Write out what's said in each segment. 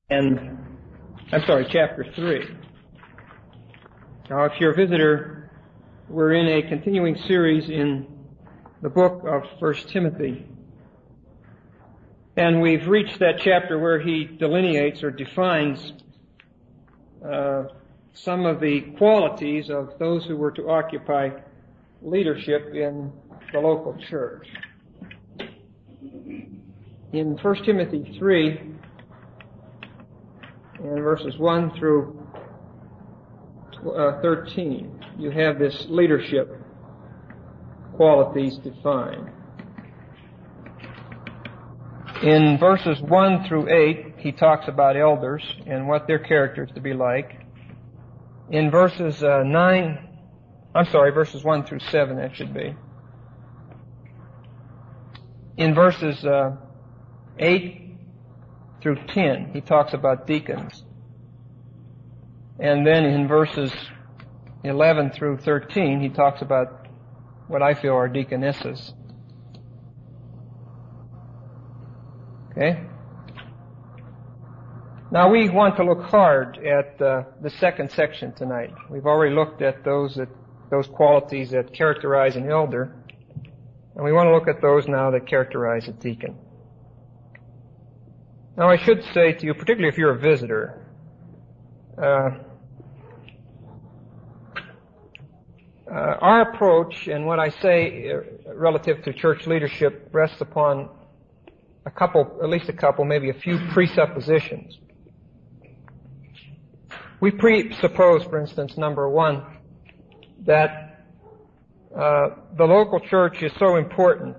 Chapter 3. Now, if you're a visitor, we're in a continuing series in the book of 1 Timothy. And we've reached that chapter where he delineates or defines some of the qualities of those who were to occupy leadership in the local church. In 1 Timothy 3, in verses 1 through 13, you have this leadership qualities defined. In verses 1 through 8, he talks about elders and what their character is to be like. In verses 1 through 7, that should be. In verses 8 through 10, he talks about deacons. And then in verses 11 through 13, he talks about what I feel are deaconesses. Okay? Now we want to look hard at the second section tonight. We've already looked at those qualities that characterize an elder, and we want to look at those now that characterize a deacon. Now I should say to you, particularly if you're a visitor, our approach and what I say relative to church leadership rests upon at least a couple, maybe a few presuppositions. We presuppose, for instance, number one, that the local church is so important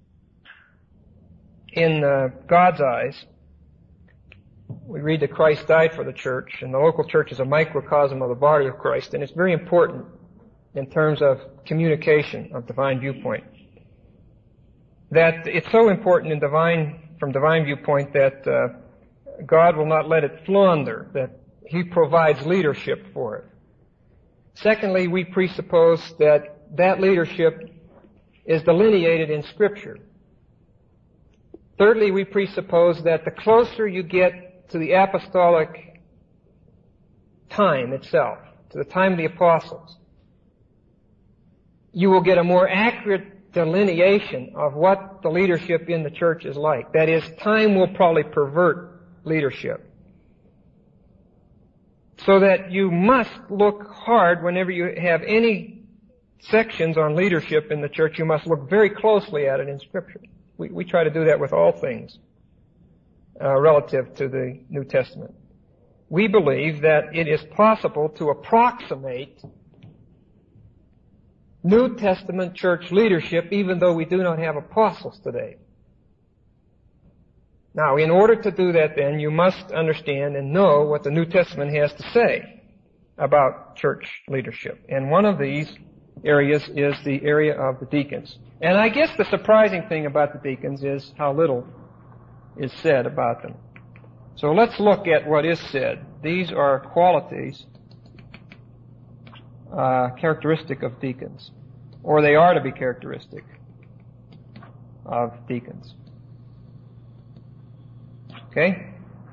in God's eyes. We read that Christ died for the church, and the local church is a microcosm of the body of Christ, and it's very important in terms of communication of divine viewpoint. That it's so important from divine viewpoint that God will not let it flounder, that He provides leadership for it. Secondly, we presuppose that leadership is delineated in Scripture. Thirdly, we presuppose that the closer you get to the apostolic time itself, to the time of the apostles, you will get a more accurate delineation of what the leadership in the church is like. That is, time will probably pervert leadership. So that you must look hard whenever you have any sections on leadership in the church, you must look very closely at it in Scripture. We try to do that with all things relative to the New Testament. We believe that it is possible to approximate New Testament church leadership even though we do not have apostles today. Now, in order to do that then, you must understand and know what the New Testament has to say about church leadership. And one of these areas is the area of the deacons. And I guess the surprising thing about the deacons is how little is said about them. So let's look at what is said. These are qualities characteristic of deacons, or they are to be characteristic of deacons. Okay?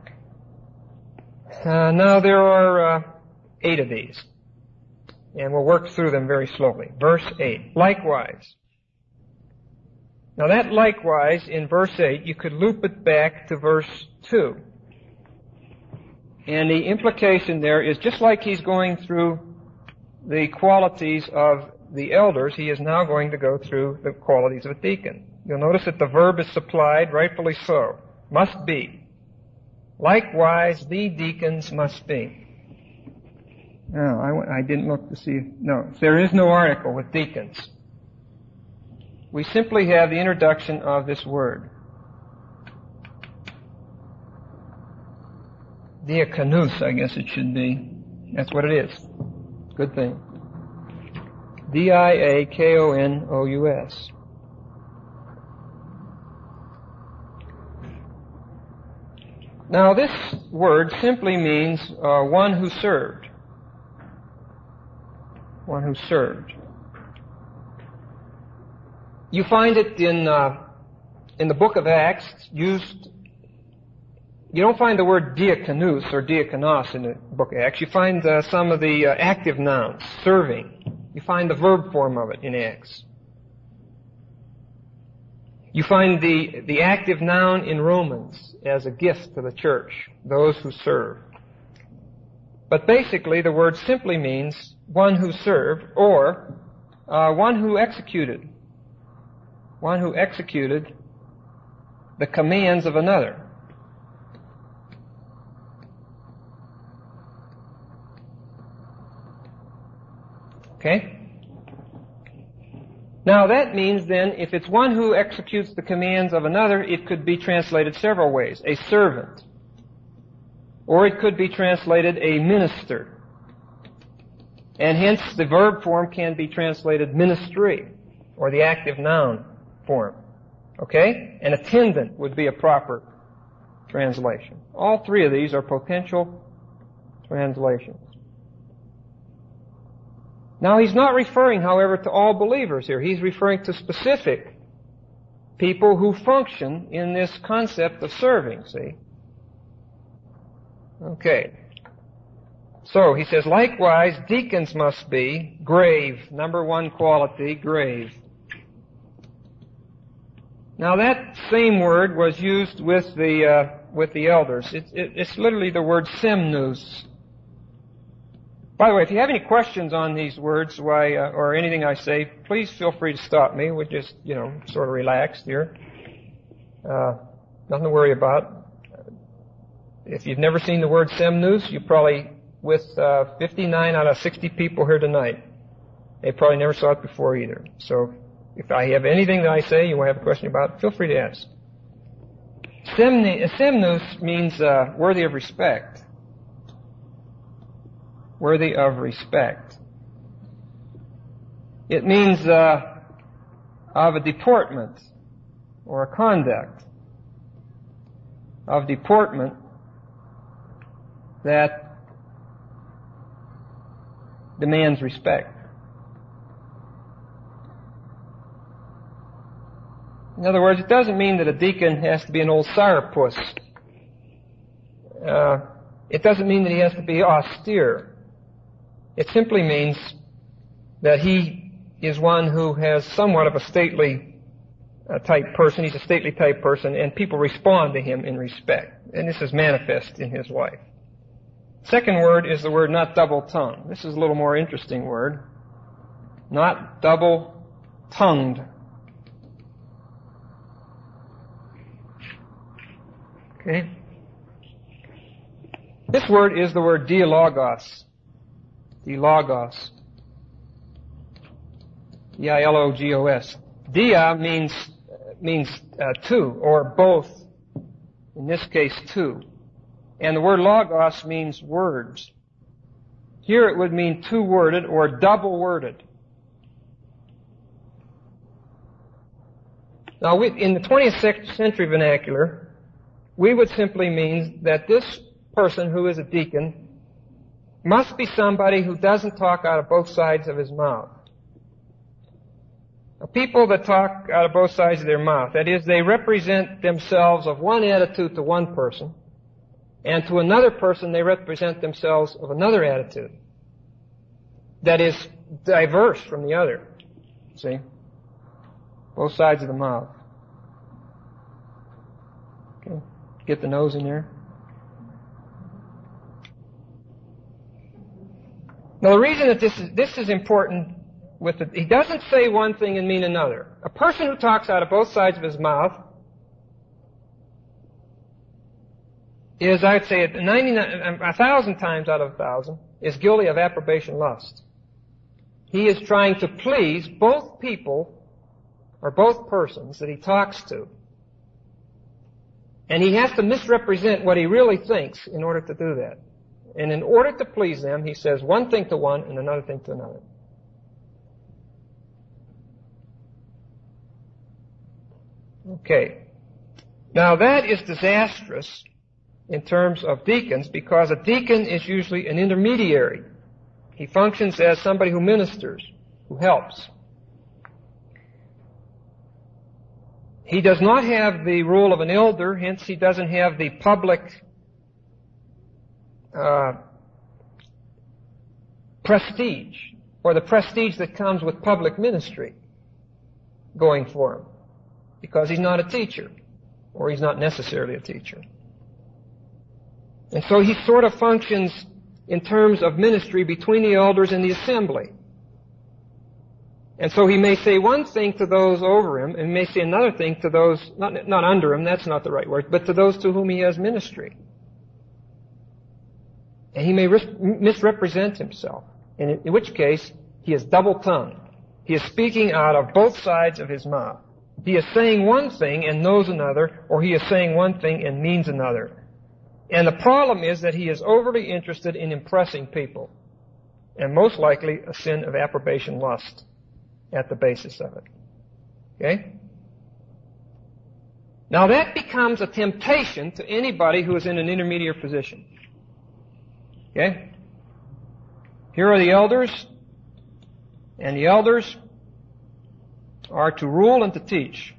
Now there are 8 of these, and we'll work through them very slowly. Verse 8, likewise. Now that likewise in verse 8, you could loop it back to verse 2. And the implication there is just like he's going through the qualities of the elders, he is now going to go through the qualities of a deacon. You'll notice that the verb is supplied, rightfully so. Must be. Likewise, the deacons must be. No, I didn't look to see. No, there is no article with deacons. We simply have the introduction of this word. Diakonous, I guess it should be. That's what it is. Good thing. Diakonous. Now this word simply means one who served. One who served. You find it in the book of Acts used You don't find the word diakonus or diakonos in the book of Acts. You find some of the active nouns, serving. You find the verb form of it in Acts. You find the active noun in Romans as a gift to the church, those who serve. But basically, the word simply means one who served or one who executed. One who executed the commands of another. Okay? Now that means then, if it's one who executes the commands of another, it could be translated several ways. A servant. Or it could be translated a minister. And hence the verb form can be translated ministry, or the active noun form. Okay? An attendant would be a proper translation. All three of these are potential translations. Now he's not referring, however, to all believers here. He's referring to specific people who function in this concept of serving, see? Okay. So he says, likewise, deacons must be grave. Number one quality, grave. Now that same word was used with the elders. It's literally the word semnus. By the way, if you have any questions on these words, or anything I say, please feel free to stop me. We're just, sort of relaxed here. Nothing to worry about. If you've never seen the word semnus, you probably, with 59 out of 60 people here tonight, they probably never saw it before either. So if I have anything that I say you want to have a question about, feel free to ask. Semnus means worthy of respect. Worthy of respect. It means of a deportment or a conduct of deportment that demands respect. In other words, it doesn't mean that a deacon has to be an old sourpuss. It doesn't mean that he has to be austere. It simply means that he is one who has somewhat of a stately type person. He's a stately type person, and people respond to him in respect. And this is manifest in his life. Second word is the word not double-tongued. This is a little more interesting word. Not double-tongued. Okay? This word is the word dialogos. Dialogos. D-I-L-O-G-O-S. Dia means two, or both. In this case, two. And the word logos means words. Here it would mean two-worded or double-worded. Now, in the 20th century vernacular, we would simply mean that this person who is a deacon must be somebody who doesn't talk out of both sides of his mouth. Now, people that talk out of both sides of their mouth, that is, they represent themselves of one attitude to one person, and to another person they represent themselves of another attitude that is diverse from the other. See? Both sides of the mouth. Okay. Get the nose in there. Now the reason that this is important he doesn't say one thing and mean another. A person who talks out of both sides of his mouth is, I'd say, 1,000 times out of 1,000, is guilty of approbation lust. He is trying to please both people or both persons that he talks to. And he has to misrepresent what he really thinks in order to do that. And in order to please them, he says one thing to one and another thing to another. Okay. Now that is disastrous in terms of deacons, because a deacon is usually an intermediary. He functions as somebody who ministers, who helps. He does not have the role of an elder, hence he doesn't have the public prestige, or the prestige that comes with public ministry going for him, because he's not a teacher, or he's not necessarily a teacher. And so he sort of functions in terms of ministry between the elders and the assembly. And so he may say one thing to those over him, and may say another thing to those, not under him, that's not the right word, but to those to whom he has ministry. And he may misrepresent himself, in which case he is double-tongued. He is speaking out of both sides of his mouth. He is saying one thing and knows another, or he is saying one thing and means another. And the problem is that he is overly interested in impressing people, and most likely a sin of approbation lust at the basis of it. Okay? Now that becomes a temptation to anybody who is in an intermediate position. Okay? Here are the elders, and the elders are to rule and to teach.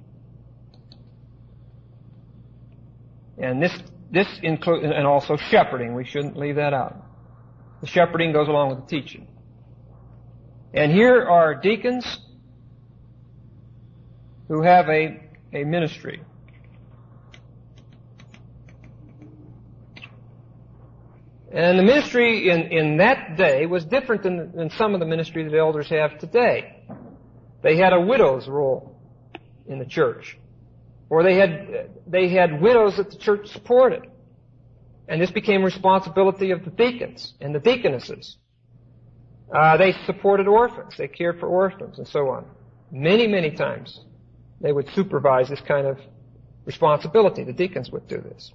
And this includes, and also shepherding. We shouldn't leave that out. The shepherding goes along with the teaching. And here are deacons who have a ministry. And the ministry in that day was different than some of the ministry that elders have today. They had a widow's role in the church. Or they had widows that the church supported. And this became responsibility of the deacons and the deaconesses. They supported orphans. They cared for orphans and so on. Many, many times they would supervise this kind of responsibility. The deacons would do this.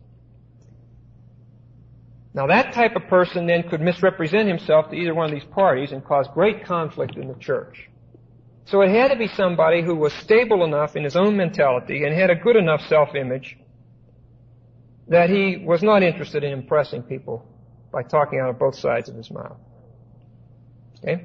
Now that type of person then could misrepresent himself to either one of these parties and cause great conflict in the church. So it had to be somebody who was stable enough in his own mentality and had a good enough self-image that he was not interested in impressing people by talking out of both sides of his mouth. Okay?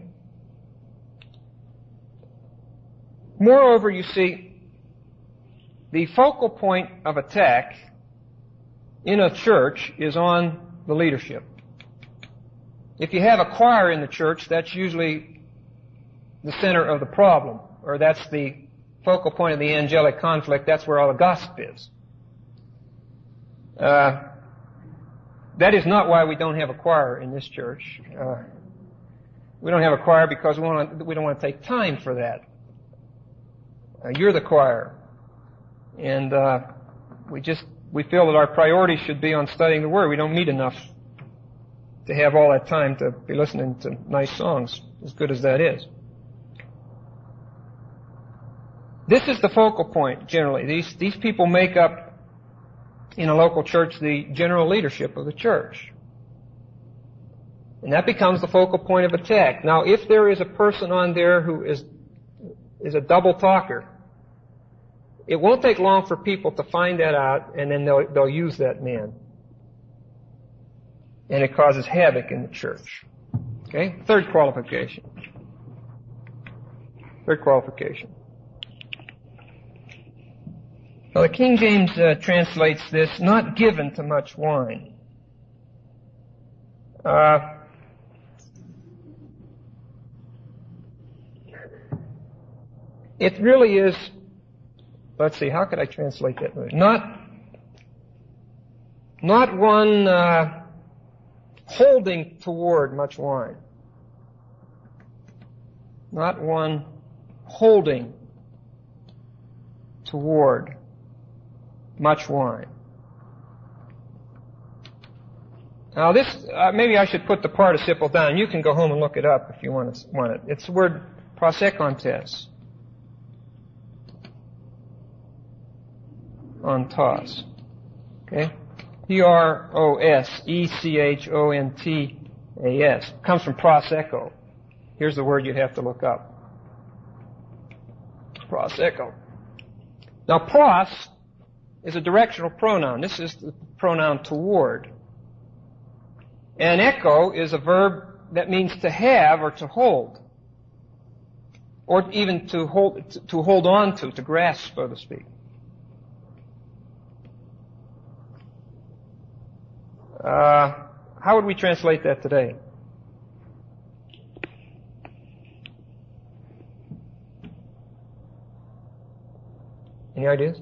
Moreover, you see, the focal point of attack in a church is on the leadership. If you have a choir in the church, that's usually the center of the problem, or that's the focal point of the angelic conflict. That's where all the gossip is. That is not why we don't have a choir in this church. We don't have a choir because we don't want to take time for that. You're the choir. And we feel that our priorities should be on studying the Word. We don't meet enough to have all that time to be listening to nice songs, as good as that is. This is the focal point, generally. These people make up, in a local church, the general leadership of the church. And that becomes the focal point of attack. Now, if there is a person on there who is a double talker, it won't take long for people to find that out, and then they'll use that man. And it causes havoc in the church. Okay? Third qualification. Well, the King James translates this, not given to much wine. It really is, let's see, how could I translate that word? Not one holding toward much wine. Not one holding toward much wine. Now this, maybe I should put the participle down. You can go home and look it up if you want it. It's the word prosekontes. Ontos. Okay? Prosechontas. Comes from prosecco. Here's the word you'd have to look up. Prosecco. Now pros is a directional pronoun. This is the pronoun toward. And echo is a verb that means to have or to hold. Or even to hold on to grasp, so to speak. How would we translate that today? Any ideas?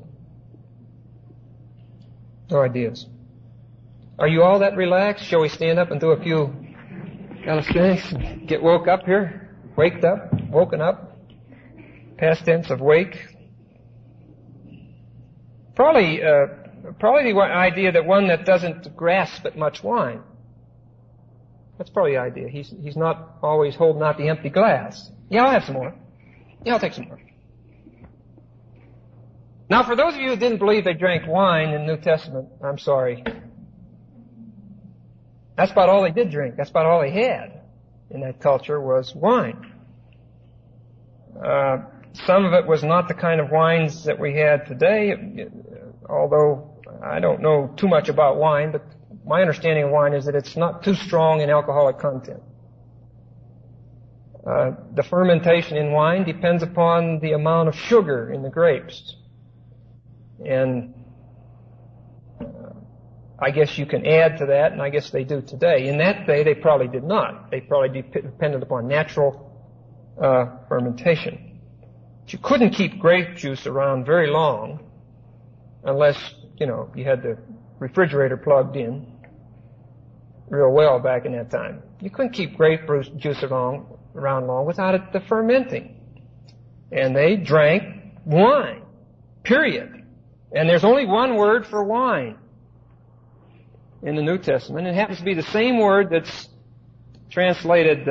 No ideas. Are you all that relaxed? Shall we stand up and do a few calisthenics? Get woke up here? Waked up? Woken up? Past tense of wake? Probably the idea that one that doesn't grasp at much wine. That's probably the idea. He's not always holding out the empty glass. Yeah, I'll have some more. Yeah, I'll take some more. Now, for those of you who didn't believe they drank wine in the New Testament, I'm sorry. That's about all they did drink. That's about all they had in that culture was wine. Some of it was not the kind of wines that we had today, although I don't know too much about wine, but my understanding of wine is that it's not too strong in alcoholic content. The fermentation in wine depends upon the amount of sugar in the grapes. And I guess you can add to that, and I guess they do today. In that day, they probably did not. They probably depended upon natural fermentation. But you couldn't keep grape juice around very long unless, you had the refrigerator plugged in real well back in that time. You couldn't keep grape juice around long without it fermenting. And they drank wine, period. And there's only one word for wine in the New Testament. It happens to be the same word that's translated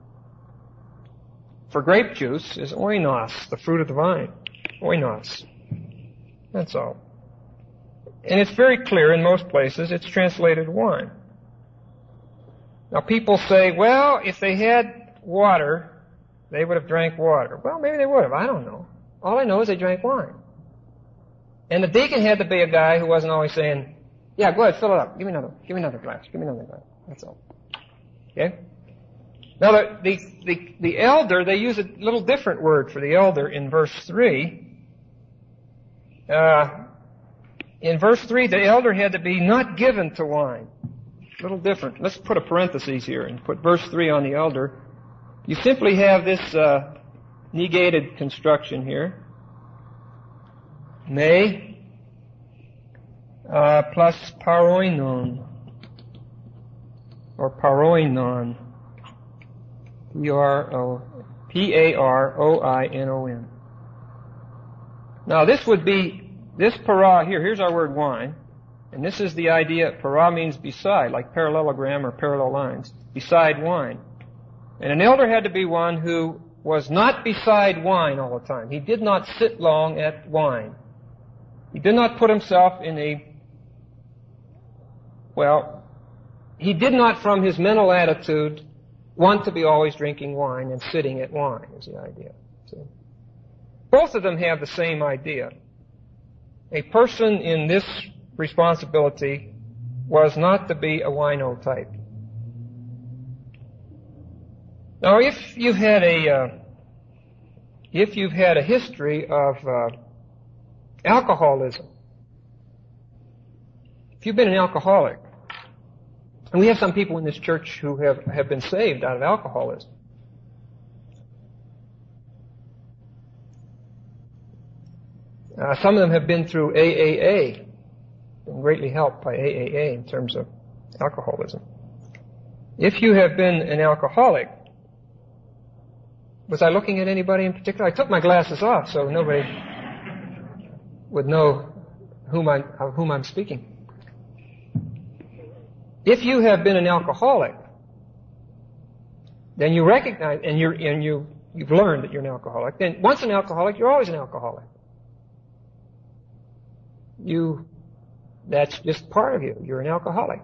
for grape juice is oinos, the fruit of the vine. Oinos. That's all. And it's very clear in most places it's translated wine. Now people say, well, if they had water, they would have drank water. Well, maybe they would have. I don't know. All I know is they drank wine. And the deacon had to be a guy who wasn't always saying, yeah, go ahead, fill it up. Give me another glass. That's all. Okay? Now, the elder, they use a little different word for the elder in verse 3. In verse 3, the elder had to be not given to wine. A little different. Let's put a parenthesis here and put verse 3 on the elder. You simply have this negated construction here. May plus paroinon or paroinon. P-A-R-O-I-N-O-N. Now this would be, this para here, here's our word wine, and this is the idea, para means beside, like parallelogram or parallel lines, beside wine. And an elder had to be one who was not beside wine all the time. He did not sit long at wine. He did not put himself in he did not from his mental attitude want to be always drinking wine and sitting at wine, is the idea. See? Both of them have the same idea. A person in this responsibility was not to be a wino type. Now, if you've had a history of alcoholism, if you've been an alcoholic, and we have some people in this church who have been saved out of alcoholism. Some of them have been through AAA, been greatly helped by AAA in terms of alcoholism. If you have been an alcoholic, was I looking at anybody in particular? I took my glasses off so nobody would know of whom I'm speaking. If you have been an alcoholic, then you recognize, and you've learned that you're an alcoholic. Then once an alcoholic, you're always an alcoholic. That's just part of you. You're an alcoholic.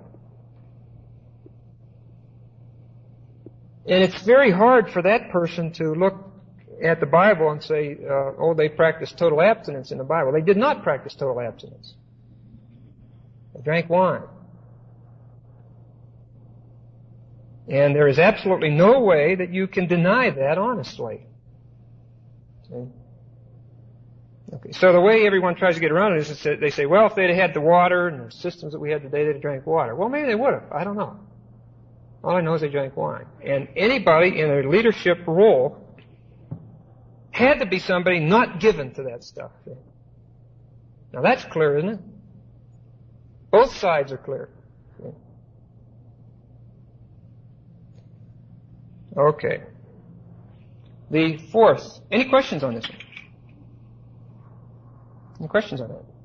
And it's very hard for that person to look at the Bible and say, they practice total abstinence in the Bible. They did not practice total abstinence. They drank wine. And there is absolutely no way that you can deny that honestly. See? Okay, so the way everyone tries to get around it is that they say, well, if they'd had the water and the systems that we had today, they'd have drank water. Well, maybe they would have. I don't know. All I know is they drank wine. And anybody in a leadership role had to be somebody not given to that stuff. Now that's clear, isn't it? Both sides are clear. Okay. The fourth. Any questions on this one? Any questions on that?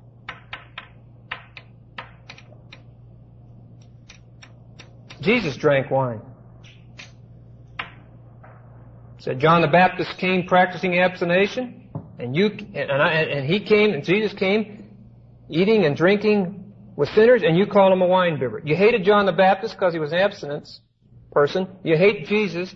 Jesus drank wine. Said John the Baptist came practicing abstination, and Jesus came eating and drinking with sinners, and you call him a wine bibber. You hated John the Baptist because he was an abstinence person. You hate Jesus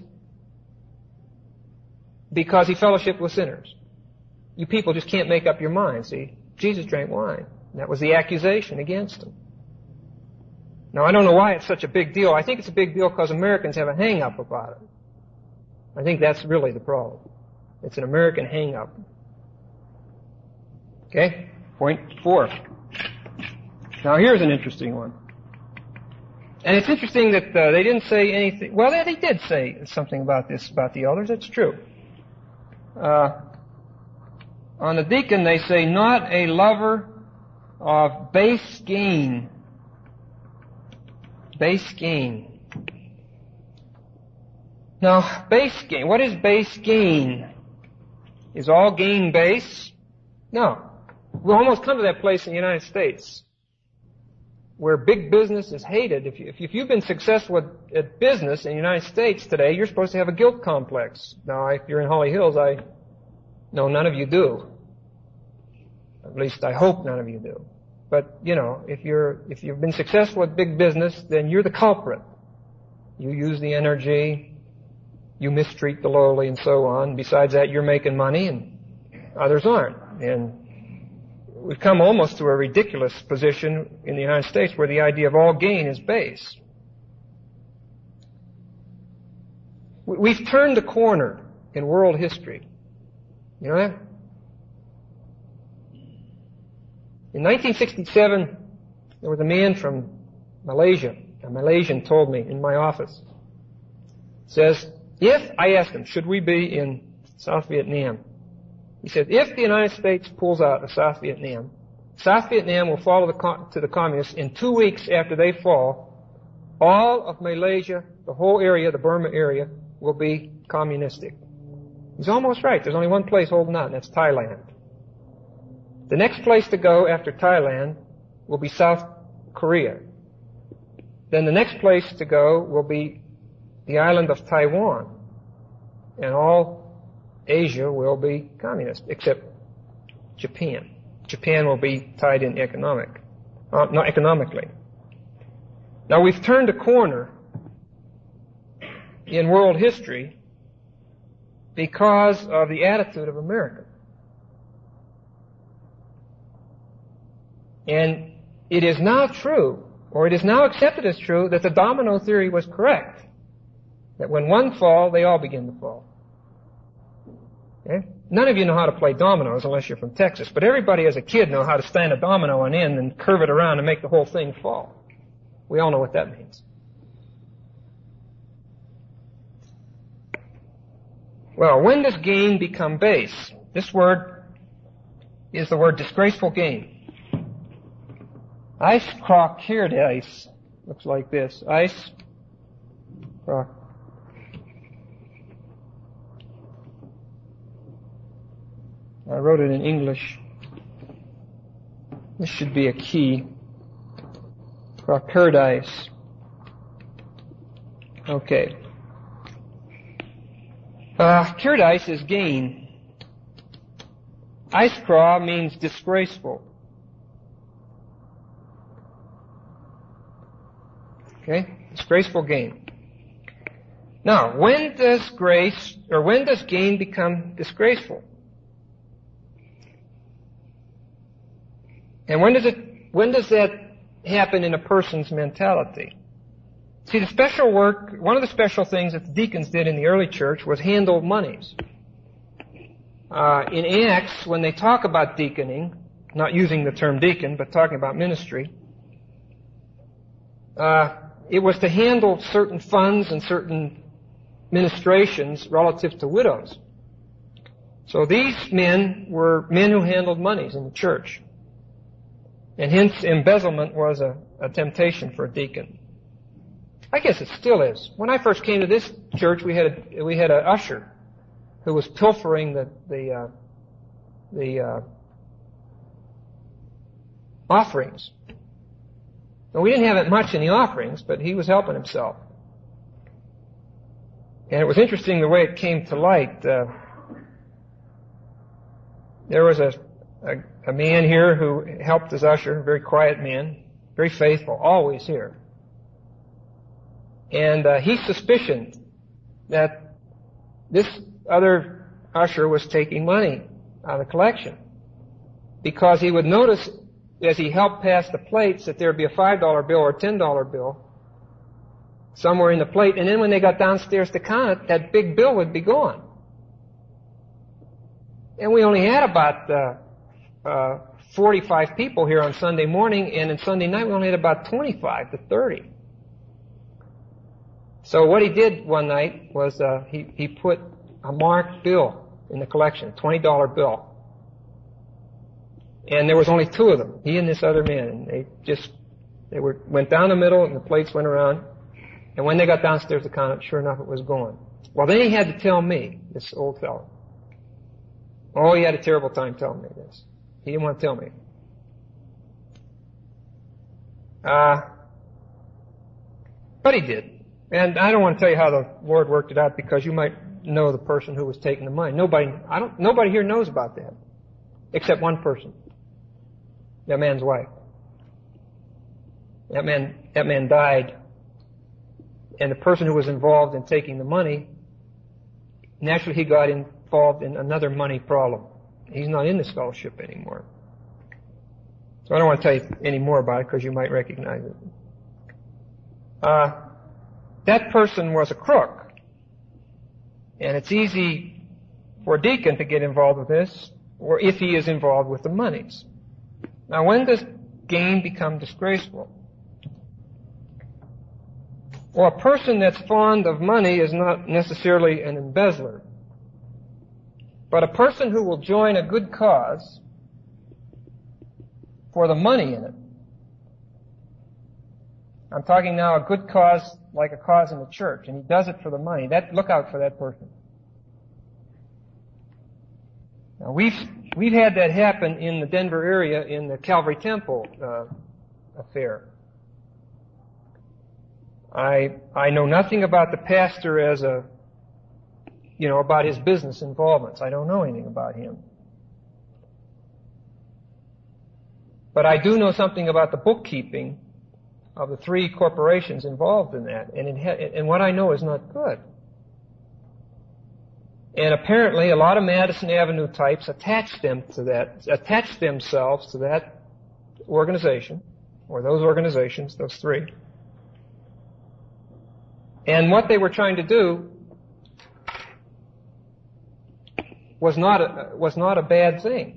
because he fellowshiped with sinners. You people just can't make up your mind, see? Jesus drank wine. That was the accusation against him. Now, I don't know why it's such a big deal. I think it's a big deal because Americans have a hang-up about it. I think that's really the problem. It's an American hang-up. Okay? Point 4. Now, here's an interesting one. And it's interesting that they didn't say anything. Well, they did say something about this, about the elders. It's true. On the deacon, they say, not a lover of base gain. Base gain. Now, base gain. What is base gain? Is all gain base? No. We'll almost come to that place in the United States where big business is hated. If you've been successful at business in the United States today, you're supposed to have a guilt complex. Now, if you're in Holly Hills, I know none of you do. At least I hope none of you do. But, you know, if you've been successful at big business, then you're the culprit. You use the energy, you mistreat the lowly, and so on. Besides that, you're making money, and others aren't. And we've come almost to a ridiculous position in the United States where the idea of all gain is base. We've turned a corner in world history. You know that? In 1967, there was a man from Malaysia. A Malaysian told me in my office. Says, I asked him, should we be in South Vietnam? He said, if the United States pulls out of South Vietnam will fall to the communists in 2 weeks after they fall. All of Malaysia, the whole area, the Burma area, will be communistic. He's almost right. There's only one place holding out, and that's Thailand. The next place to go after Thailand will be South Korea. Then the next place to go will be the island of Taiwan. And all Asia will be communist, except Japan. Japan will be tied in not economically. Now, we've turned a corner in world history because of the attitude of America. And it is now true, or it is now accepted as true, that the domino theory was correct. That when one falls, they all begin to fall. Okay? None of you know how to play dominoes unless you're from Texas, but everybody as a kid knows how to stand a domino on end and curve it around and make the whole thing fall. We all know what that means. Well, when does gain become base? This word is the word disgraceful gain. Ice croquerdice looks like this. Ice croc. I wrote it in English. This should be a key. Croquerdice. Okay. Kerdice is gain. Ice craw means disgraceful. Okay? Disgraceful gain. Now, when does gain become disgraceful? And when does that happen in a person's mentality? See, one of the special things that the deacons did in the early church was handle monies. In Acts, when they talk about deaconing, not using the term deacon, but talking about ministry, it was to handle certain funds and certain ministrations relative to widows. So these men were men who handled monies in the church. And hence embezzlement was a temptation for a deacon. I guess it still is. When I first came to this church, we had an usher who was pilfering the offerings. Now, we didn't have it much in the offerings, but he was helping himself. And it was interesting the way it came to light. There was a man here who helped as usher, a very quiet man, very faithful, always here. And he suspicioned that this other usher was taking money out of the collection, because he would notice as he helped pass the plates that there would be a $5 bill or a $10 bill somewhere in the plate, and then when they got downstairs to count it, that big bill would be gone. And we only had about 45 people here on Sunday morning, and on Sunday night we only had about 25 to 30. So what he did one night was he put a marked bill in the collection, a $20 bill. And there was only two of them, he and this other man. And they went down the middle and the plates went around. And when they got downstairs to count it, sure enough, it was gone. Well, then he had to tell me, this old fellow. Oh, he had a terrible time telling me this. He didn't want to tell me. But he did. And I don't want to tell you how the Lord worked it out, because you might know the person who was taking the money. Nobody here knows about that, except one person. That man's wife. That man died. And the person who was involved in taking the money, naturally he got involved in another money problem. He's not in this fellowship anymore. So I don't want to tell you any more about it, because you might recognize it. That person was a crook. And it's easy for a deacon to get involved with this, or if he is involved with the monies. Now, when does gain become disgraceful? Well, a person that's fond of money is not necessarily an embezzler. But a person who will join a good cause for the money in it. I'm talking now a good cause like a cause in the church, and he does it for the money. Look out for that person. Now, we've had that happen in the Denver area in the Calvary Temple affair. I know nothing about the pastor as about his business involvements. I don't know anything about him. But I do know something about the bookkeeping of the three corporations involved in that, and what I know is not good. And apparently a lot of Madison Avenue types attach themselves to that organization, or those organizations, those three. And what they were trying to do was not a bad thing.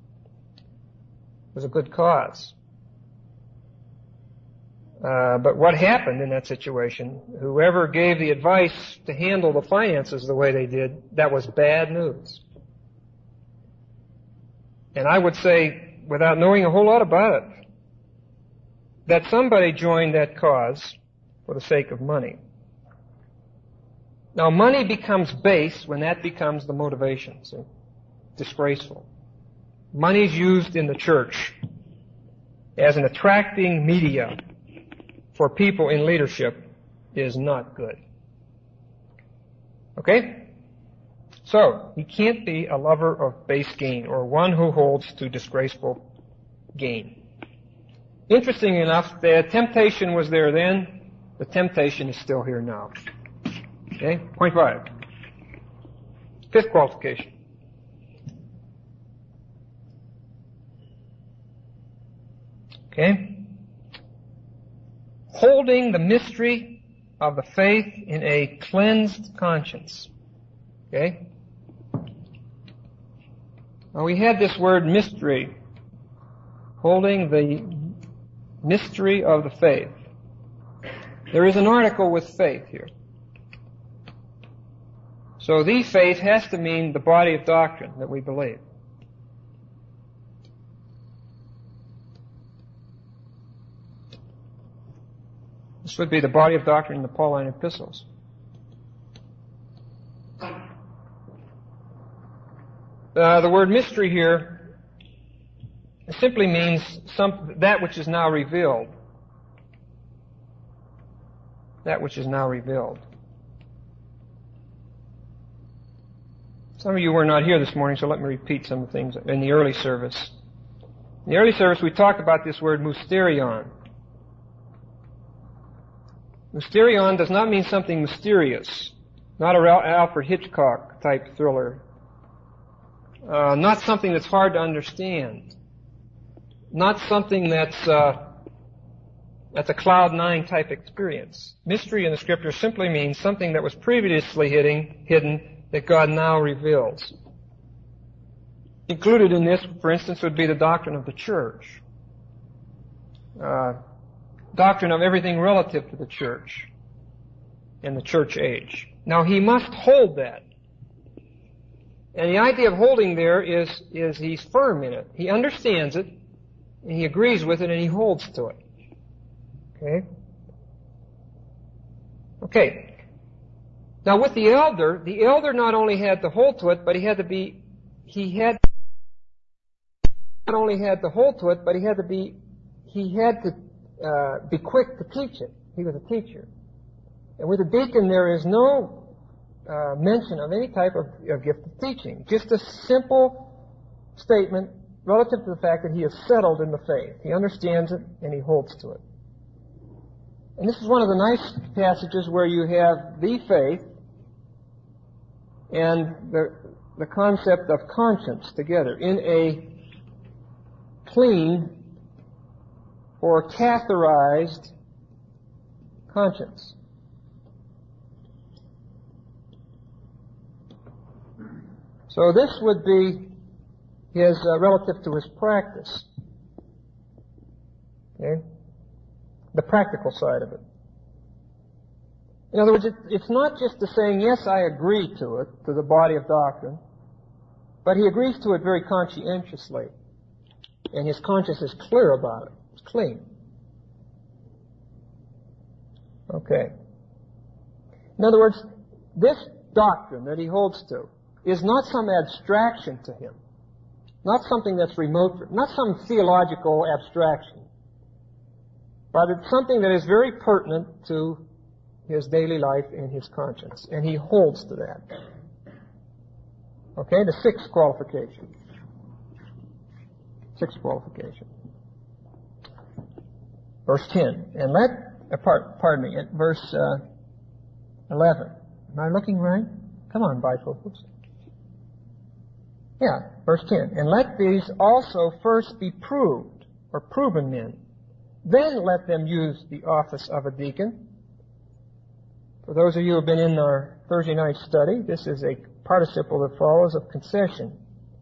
It was a good cause. But what happened in that situation, whoever gave the advice to handle the finances the way they did, that was bad news. And I would say, without knowing a whole lot about it, that somebody joined that cause for the sake of money. Now, money becomes base when that becomes the motivation, see? Disgraceful. Money's used in the church as an attracting media for people in leadership is not good. Okay? So, he can't be a lover of base gain, or one who holds to disgraceful gain. Interesting enough, the temptation was there then, the temptation is still here now. Okay? Point 5. Fifth qualification. Okay? Holding the mystery of the faith in a cleansed conscience. Okay? Now we had this word mystery, holding the mystery of the faith. There is an article with faith here. So the faith has to mean the body of doctrine that we believe. This would be the body of doctrine in the Pauline epistles. The word mystery here simply means that which is now revealed. That which is now revealed. Some of you were not here this morning, so let me repeat some of the things in the early service. In the early service, we talked about this word mysterion. Mysterion does not mean something mysterious, not a Alfred Hitchcock type thriller, not something that's hard to understand, not something that's a Cloud 9 type experience. Mystery in the Scripture simply means something that was previously hidden that God now reveals. Included in this, for instance, would be the doctrine of the church. Doctrine of everything relative to the church in the church age. Now, he must hold that. And the idea of holding there is he's firm in it. He understands it, and he agrees with it, and he holds to it. Okay. Now, with the elder not only had to hold to it, but he had to be quick to teach it. He was a teacher. And with a deacon, there is no mention of any type of gift of teaching. Just a simple statement relative to the fact that he is settled in the faith. He understands it, and he holds to it. And this is one of the nice passages where you have the faith and the concept of conscience together in a clean or catheterized conscience. So this would be his relative to his practice. Okay? The practical side of it. In other words, it's not just the saying, yes, I agree to it, to the body of doctrine, but he agrees to it very conscientiously. And his conscience is clear about it. It's clean. Okay. In other words, this doctrine that he holds to is not some abstraction to him. Not something that's remote, not some theological abstraction. But it's something that is very pertinent to his daily life and his conscience. And he holds to that. Okay, the sixth qualification. Sixth qualification. Verse 10. And verse 11. Am I looking right? Come on, bifocals. Yeah, verse 10. And let these also first be proved, or proven men. Then let them use the office of a deacon. For those of you who have been in our Thursday night study, this is a participle that follows of concession.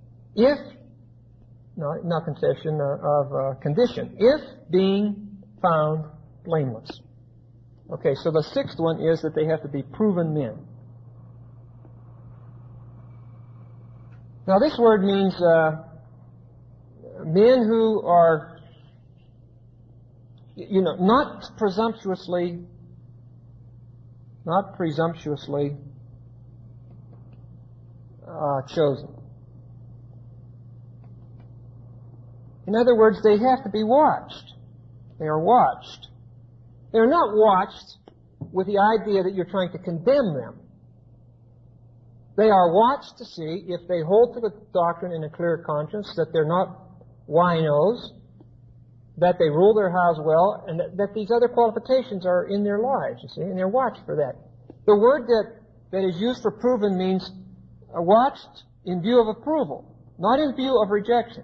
Condition. If being found blameless. Okay, so the sixth one is that they have to be proven men. Now this word means men who are, not presumptuously chosen. In other words, they have to be watched. They are watched. They are not watched with the idea that you're trying to condemn them. They are watched to see if they hold to the doctrine in a clear conscience, that they're not winos, that they rule their house well, and that these other qualifications are in their lives, you see, and they're watched for that. The word that is used for proven means watched in view of approval, not in view of rejection.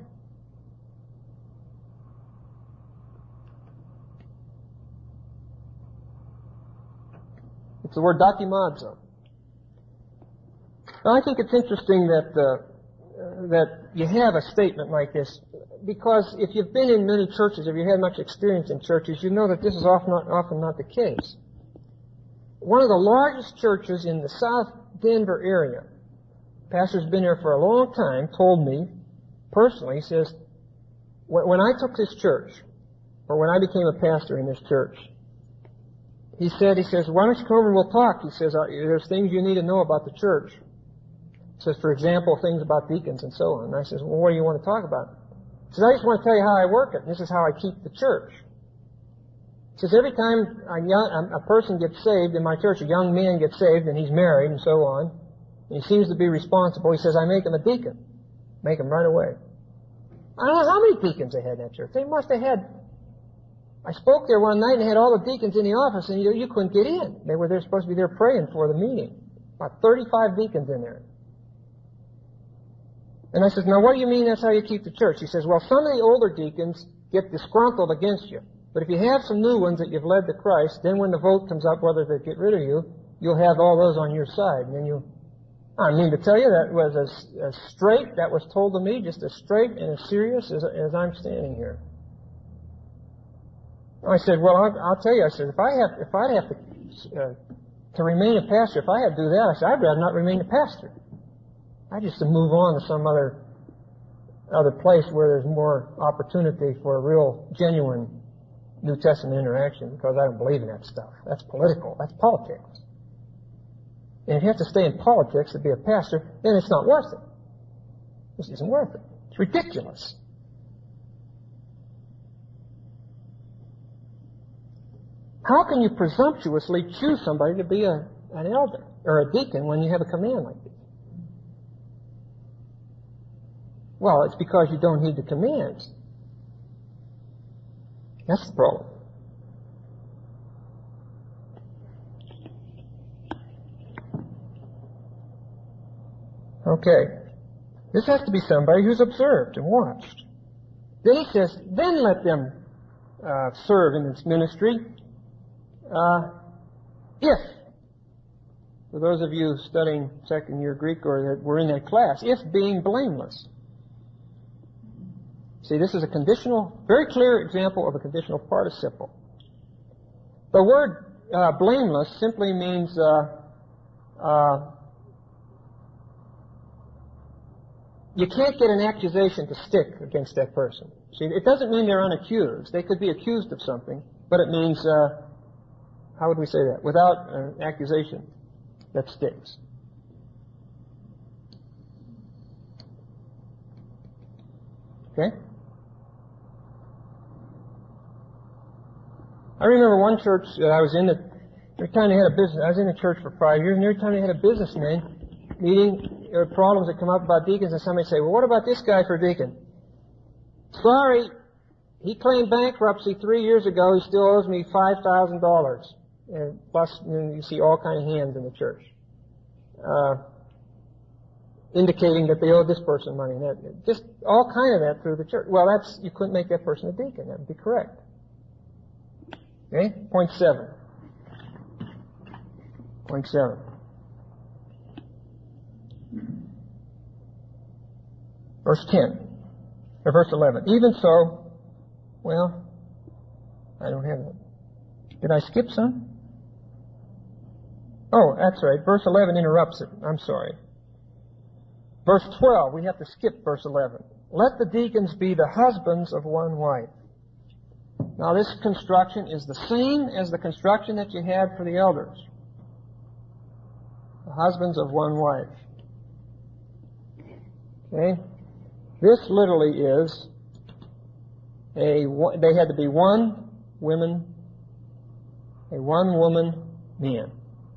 It's the word dokimazo. Now, I think it's interesting that that you have a statement like this, because if you've been in many churches, if you've had much experience in churches, you know that this is often not the case. One of the largest churches in the South Denver area, pastor's been there for a long time, told me personally, he says, when I took this church, or when I became a pastor in this church, he says, why don't you come over and we'll talk? He says, there's things you need to know about the church. He says, for example, things about deacons and so on. And I says, well, what do you want to talk about? He says, I just want to tell you how I work it. This is how I keep the church. He says, every time a person gets saved in my church, a young man gets saved and he's married and so on, and he seems to be responsible, he says, I make him a deacon. Make him right away. I don't know how many deacons they had in that church. They must have had... I spoke there one night and had all the deacons in the office, and you couldn't get in. They're supposed to be there praying for the meeting. About 35 deacons in there. And I said, now what do you mean that's how you keep the church? He says, well, some of the older deacons get disgruntled against you. But if you have some new ones that you've led to Christ, then when the vote comes up whether to get rid of you, you'll have all those on your side. And then I mean to tell you, that was as straight, that was told to me, just as straight and as serious as I'm standing here. I said, well, I'll tell you, I said, if I'd have to remain a pastor, if I had to do that, I said, I'd rather not remain a pastor. I'd just move on to some other place where there's more opportunity for a real, genuine New Testament interaction, because I don't believe in that stuff. That's political. That's politics. And if you have to stay in politics to be a pastor, then it's not worth it. This isn't worth it. It's ridiculous. How can you presumptuously choose somebody to be an elder or a deacon when you have a command like this? Well, it's because you don't heed the commands. That's the problem. Okay. This has to be somebody who's observed and watched. Then he says, then let them serve in this ministry. If, for those of you studying second year Greek or that were in that class, if being blameless. See, this is a conditional, very clear example of a conditional participle. The word blameless simply means you can't get an accusation to stick against that person. See, it doesn't mean they're unaccused. They could be accused of something, but it means... how would we say that? Without an accusation that sticks. Okay? I remember one church that I was in that every time they had a business, I was in the church for 5 years, and every time they had a businessman meeting, there were problems that come up about deacons, and somebody say, well, what about this guy for deacon? Sorry, he claimed bankruptcy 3 years ago, he still owes me $5,000. And plus, you see all kind of hands in the church, indicating that they owe this person money. Just all kind of that through the church. Well, you couldn't make that person a deacon. That would be correct. Okay? Point 7. Point 7. Verse 10. Or verse 11. Even so, well, I don't have that. Did I skip some? Oh, that's right. Verse 11 interrupts it. I'm sorry. Verse 12, we have to skip verse 11. Let the deacons be the husbands of one wife. Now, this construction is the same as the construction that you had for the elders. The husbands of one wife. Okay? This literally is they had to be one woman man.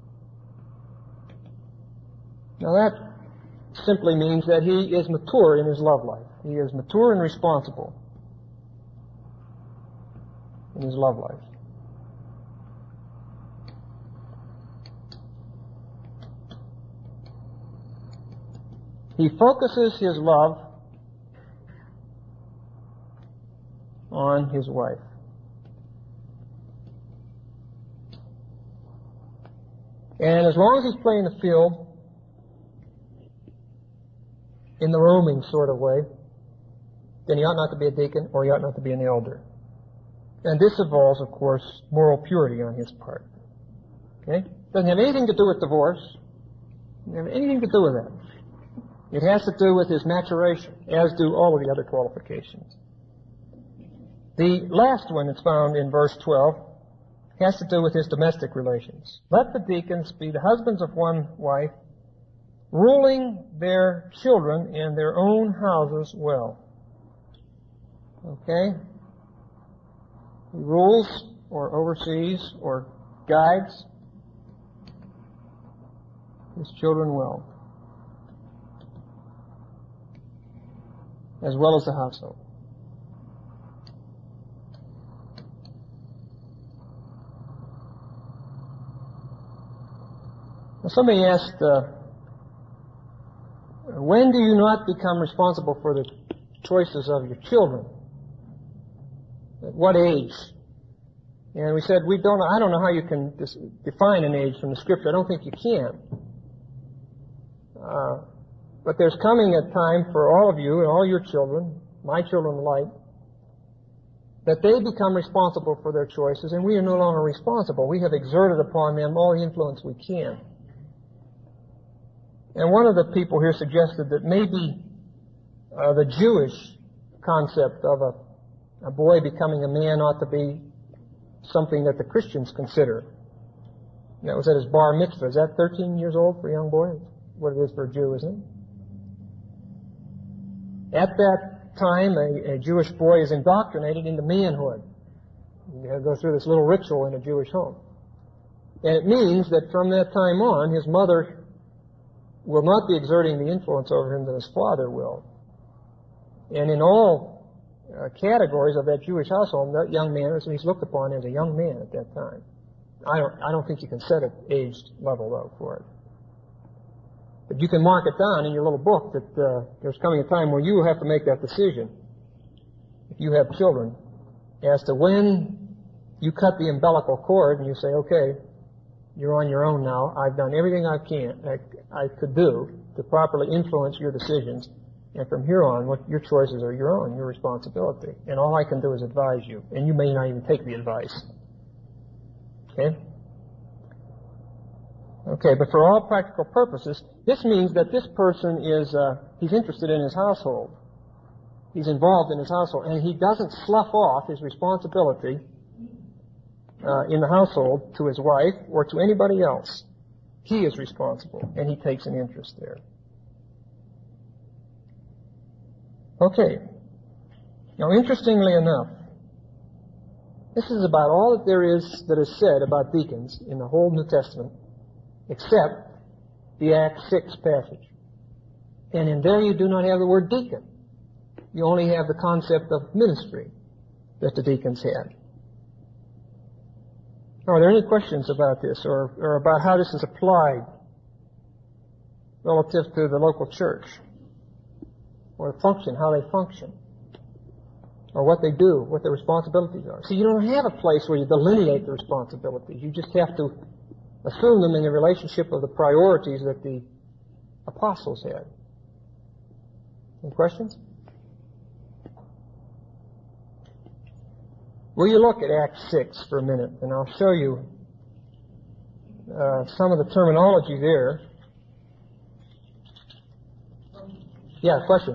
Now that simply means that he is mature in his love life. He is mature and responsible in his love life. He focuses his love on his wife. And as long as he's playing the field, in the roaming sort of way, then he ought not to be a deacon or he ought not to be an elder. And this involves, of course, moral purity on his part. Okay? Doesn't have anything to do with divorce. Doesn't have anything to do with that. It has to do with his maturation, as do all of the other qualifications. The last one that's found in verse 12 has to do with his domestic relations. Let the deacons be the husbands of one wife, ruling their children and their own houses well. Okay? He rules or oversees or guides his children well, as well as the household. Now, somebody asked, when do you not become responsible for the choices of your children? At what age? And we said, I don't know how you can define an age from the Scripture. I don't think you can. But there's coming a time for all of you and all your children, my children alike, that they become responsible for their choices, and we are no longer responsible. We have exerted upon them all the influence we can. And one of the people here suggested that maybe the Jewish concept of a boy becoming a man ought to be something that the Christians consider. And that was at his bar mitzvah. Is that 13 years old for a young boy? What it is for a Jew, isn't it? At that time, a Jewish boy is indoctrinated into manhood. You have to go through this little ritual in a Jewish home. And it means that from that time on, his mother will not be exerting the influence over him that his father will. And in all categories of that Jewish household, that young man, he's looked upon as a young man at that time. I don't think you can set an aged level, though, for it. But you can mark it down in your little book that there's coming a time where you will have to make that decision, if you have children, as to when you cut the umbilical cord and you say, okay, you're on your own now. I've done everything I could do to properly influence your decisions. And from here on, what your choices are your own, your responsibility. And all I can do is advise you. And you may not even take the advice. Okay? Okay, but for all practical purposes, this means that this person is, he's interested in his household. He's involved in his household. And he doesn't slough off his responsibility in the household to his wife or to anybody else. He is responsible, and he takes an interest there. Okay. Now, interestingly enough, this is about all that there is that is said about deacons in the whole New Testament, except the Acts 6 passage. And in there you do not have the word deacon. You only have the concept of ministry that the deacons had. Are there any questions about this or about how this is applied relative to the local church? Or function, how they function? Or what they do, what their responsibilities are? See, you don't have a place where you delineate the responsibilities. You just have to assume them in the relationship of the priorities that the apostles had. Any questions? Will you look at Acts 6 for a minute, and I'll show you some of the terminology there. Yeah, question?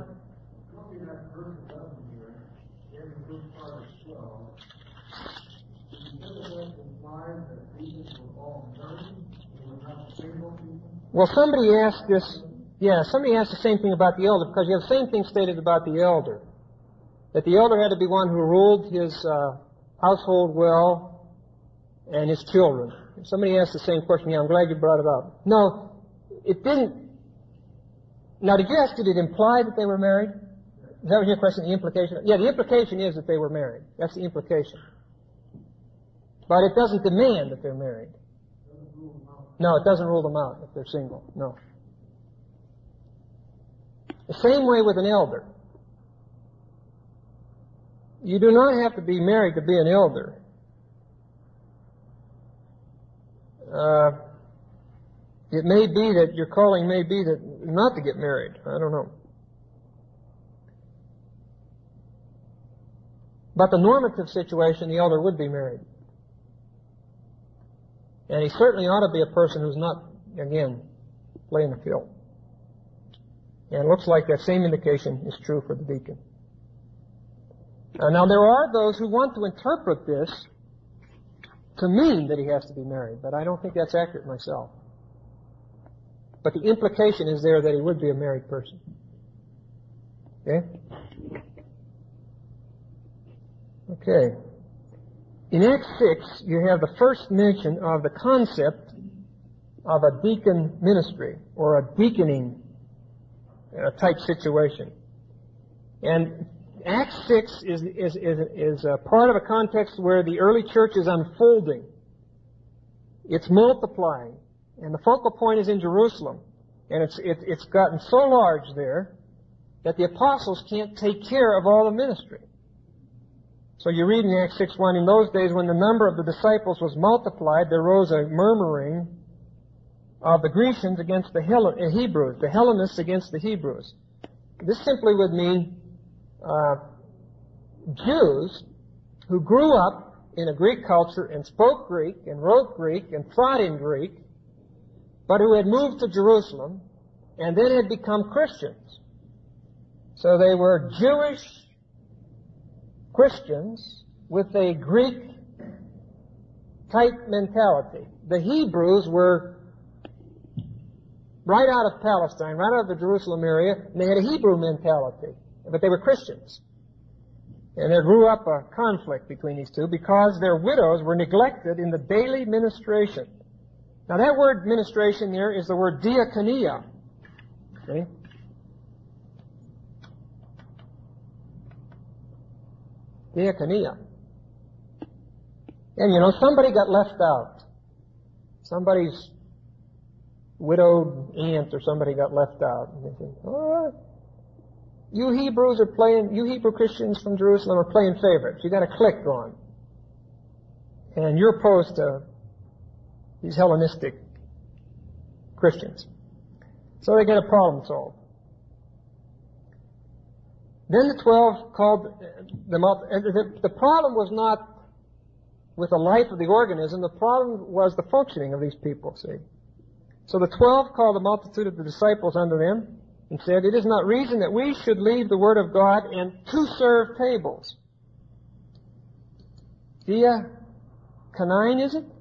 Well, somebody asked this. Yeah, somebody asked the same thing about the elder, because you have the same thing stated about the elder. That the elder had to be one who ruled his household well and his children. Somebody asked the same question. Yeah, I'm glad you brought it up. No, it didn't. Now, did you ask, did it imply that they were married? Is that what your question, the implication? Yeah, the implication is that they were married. That's the implication. But it doesn't demand that they're married. No, it doesn't rule them out if they're single. No. The same way with an elder. You do not have to be married to be an elder. It may be that your calling may be that not to get married. I don't know. But the normative situation, the elder would be married. And he certainly ought to be a person who's not, again, playing the field. And it looks like that same indication is true for the deacon. Now, there are those who want to interpret this to mean that he has to be married, but I don't think that's accurate myself. But the implication is there that he would be a married person. Okay? Okay. In Acts 6, you have the first mention of the concept of a deacon ministry, or a deaconing type situation. And Acts 6 is a part of a context where the early church is unfolding. It's multiplying. And the focal point is in Jerusalem. And it's gotten so large there that the apostles can't take care of all the ministry. So you read in Acts 6:1, in those days when the number of the disciples was multiplied, there rose a murmuring of the Grecians against the Hebrews, the Hellenists against the Hebrews. This simply would mean Jews who grew up in a Greek culture and spoke Greek and wrote Greek and thought in Greek, but who had moved to Jerusalem and then had become Christians. So they were Jewish Christians with a Greek-type mentality. The Hebrews were right out of Palestine, right out of the Jerusalem area, and they had a Hebrew mentality, but they were Christians. And there grew up a conflict between these two because their widows were neglected in the daily ministration. Now that word ministration there is the word diakonia. Okay? Diakonia. And you know, somebody got left out. Somebody's widowed aunt or somebody got left out. And they think, oh, you Hebrew Christians from Jerusalem are playing favorites. You got a clique going. And you're opposed to these Hellenistic Christians. So they get a problem solved. Then the 12 called them up. The problem was not with the life of the organism. The problem was the functioning of these people, see. So the 12 called the multitude of the disciples unto them and said, it is not reason that we should leave the word of God and to serve tables. Diakonine, is it?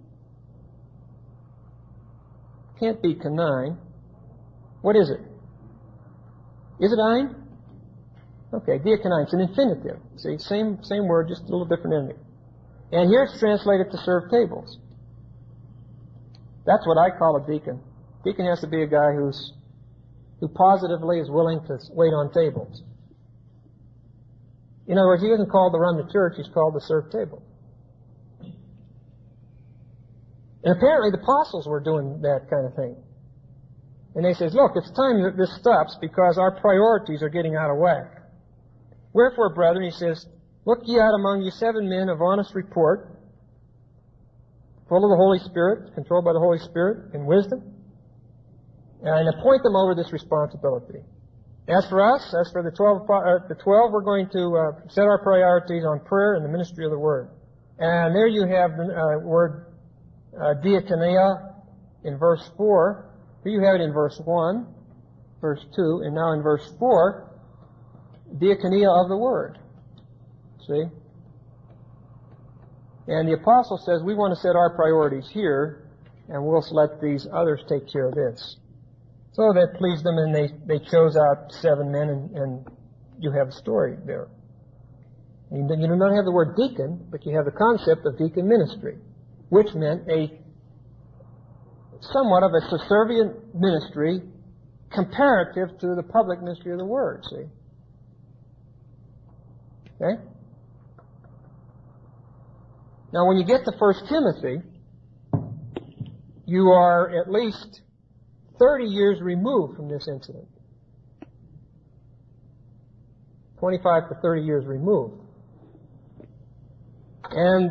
Can't be canine. What is it? Is it ein? Okay, diakonine. It's an infinitive. See, same word, just a little different ending. And here it's translated to serve tables. That's what I call a deacon. Deacon has to be a guy who positively is willing to wait on tables. In other words, he isn't called to run the church, he's called to serve tables. And apparently the apostles were doing that kind of thing. And they says, look, it's time that this stops because our priorities are getting out of whack. Wherefore, brethren, he says, look ye out among you 7 men of honest report, full of the Holy Spirit, controlled by the Holy Spirit, and wisdom, and appoint them over this responsibility. As for us, as for the 12, we're going to set our priorities on prayer and the ministry of the Word. And there you have the word diakonia in verse 4. Here you have it in verse 1, verse 2, and now in verse 4, diakonia of the Word. See? And the apostle says, we want to set our priorities here, and we'll let these others take care of this. So that pleased them, and they chose out 7 men, and you have a story there. You do not have the word deacon, but you have the concept of deacon ministry, which meant somewhat of a subservient ministry comparative to the public ministry of the Word, see? Okay? Now, when you get to 1 Timothy, you are at least 30 years removed from this incident. 25 to 30 years removed. And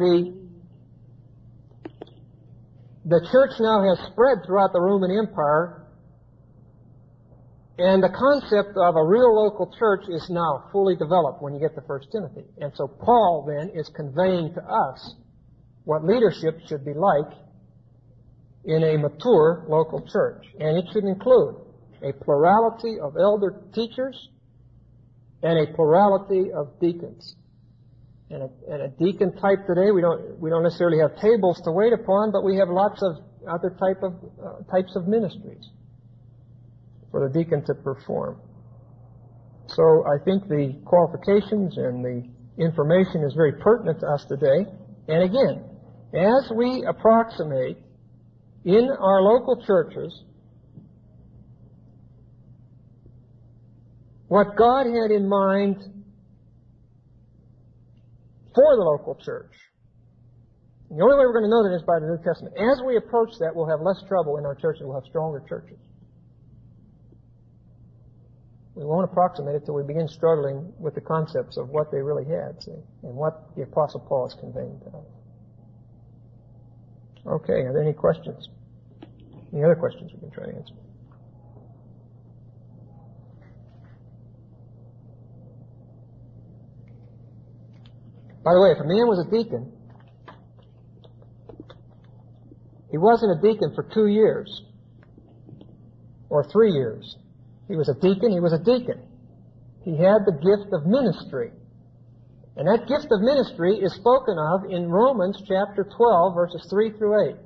the church now has spread throughout the Roman Empire And the concept of a real local church is now fully developed when you get to 1 Timothy. And so Paul then is conveying to us what leadership should be like in a mature local church. And it should include a plurality of elder teachers and a plurality of deacons. And a deacon type today, we don't necessarily have tables to wait upon, but we have lots of other types of ministries for the deacon to perform. So I think the qualifications and the information is very pertinent to us today. And again, as we approximate in our local churches what God had in mind for the local church, and the only way we're going to know that is by the New Testament. As we approach that, we'll have less trouble in our churches. We'll have stronger churches. We won't approximate it till we begin struggling with the concepts of what they really had, see, and what the Apostle Paul is conveying to us. Okay, are there any questions? Any other questions we can try to answer? By the way, if a man was a deacon, he wasn't a deacon for 2 years or 3 years. He was a deacon, he was a deacon. He had the gift of ministry. And that gift of ministry is spoken of in Romans chapter 12, verses 3 through 8.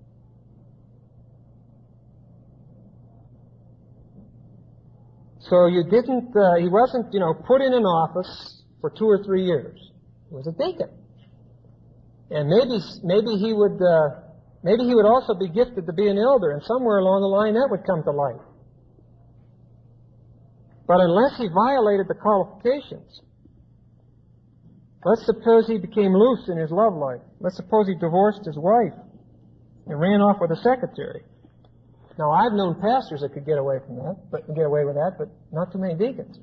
So he wasn't, put in an office for 2 or 3 years. He was a deacon. And maybe he would also be gifted to be an elder, and somewhere along the line that would come to light. But unless he violated the qualifications, let's suppose he became loose in his love life. Let's suppose he divorced his wife and ran off with a secretary. Now, I've known pastors that could get away with that, but not too many deacons.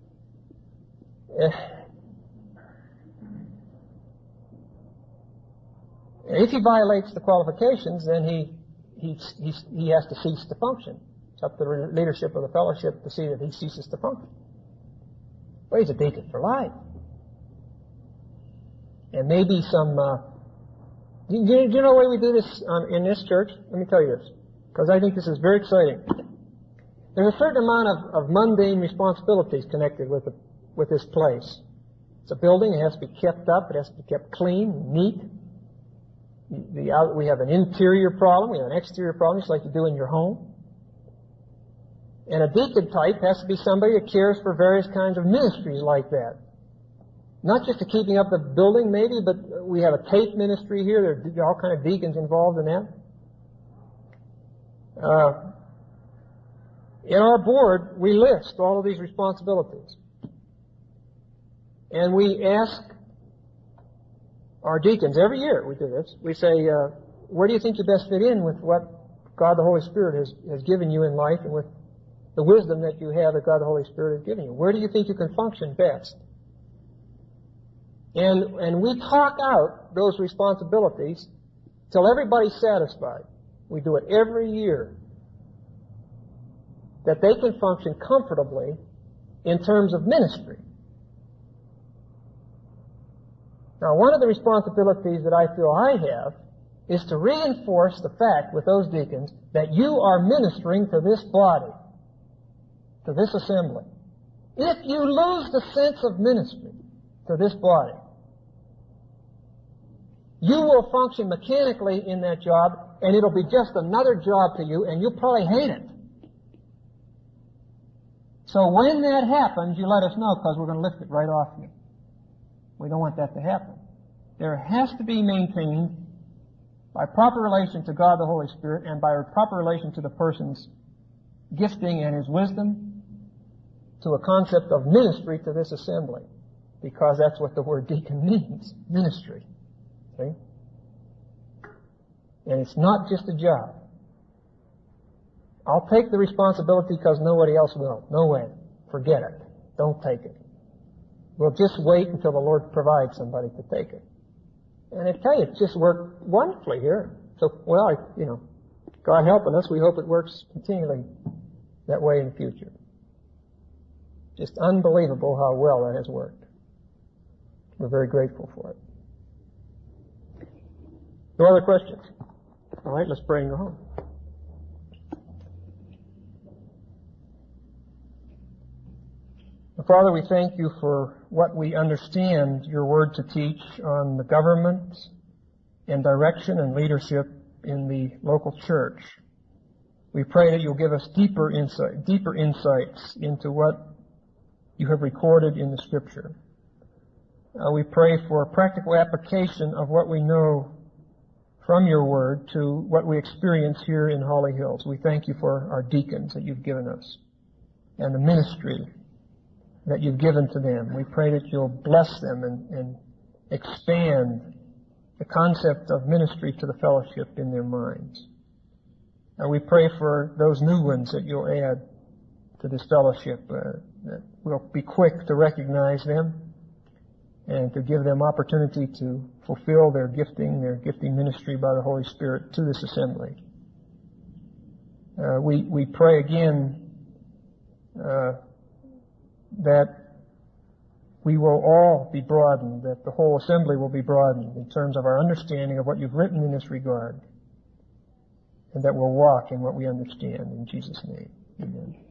If he violates the qualifications, then he has to cease to function. It's up to the leadership of the fellowship to see that he ceases to function. Well, he's a deacon for life. And maybe some... do you know the way we do this in this church? Let me tell you this, because I think this is very exciting. There's a certain amount of mundane responsibilities connected with this place. It's a building. It has to be kept up. It has to be kept clean, neat. We have an interior problem. We have an exterior problem, just like you do in your home. And a deacon type has to be somebody that cares for various kinds of ministries like that. Not just the keeping up the building, maybe, but we have a tape ministry here. There are all kinds of deacons involved in that. In our board, we list all of these responsibilities. And we ask our deacons, every year we do this, we say, where do you think you best fit in with what God the Holy Spirit has given you in life and with the wisdom that you have that God the Holy Spirit has given you? Where do you think you can function best? And we talk out those responsibilities till everybody's satisfied. We do it every year. That they can function comfortably in terms of ministry. Now, one of the responsibilities that I feel I have is to reinforce the fact with those deacons that you are ministering to this body, to this assembly. If you lose the sense of ministry to this body, you will function mechanically in that job, and it'll be just another job to you, and you'll probably hate it. So when that happens, you let us know, because we're going to lift it right off you. We don't want that to happen. There has to be maintained by proper relation to God the Holy Spirit and by a proper relation to the person's gifting and his wisdom to a concept of ministry to this assembly, because that's what the word deacon means, ministry. See? And it's not just a job. I'll take the responsibility because nobody else will. No way. Forget it. Don't take it. We'll just wait until the Lord provides somebody to take it. And I tell you, it's just worked wonderfully here. So, God helping us, we hope it works continually that way in the future. Just unbelievable how well that has worked. We're very grateful for it. No other questions? All right, let's pray and go home. Father, we thank you for what we understand your word to teach on the government and direction and leadership in the local church. We pray that you'll give us deeper insights into what you have recorded in the Scripture. We pray for practical application of what we know from your word to what we experience here in Holly Hills. We thank you for our deacons that you've given us and the ministry that you've given to them. We pray that you'll bless them and expand the concept of ministry to the fellowship in their minds. And we pray for those new ones that you'll add to this fellowship, that we'll be quick to recognize them and to give them opportunity to fulfill their gifting ministry by the Holy Spirit to this assembly. We pray again that we will all be broadened, that the whole assembly will be broadened in terms of our understanding of what you've written in this regard, and that we'll walk in what we understand. In Jesus' name, amen.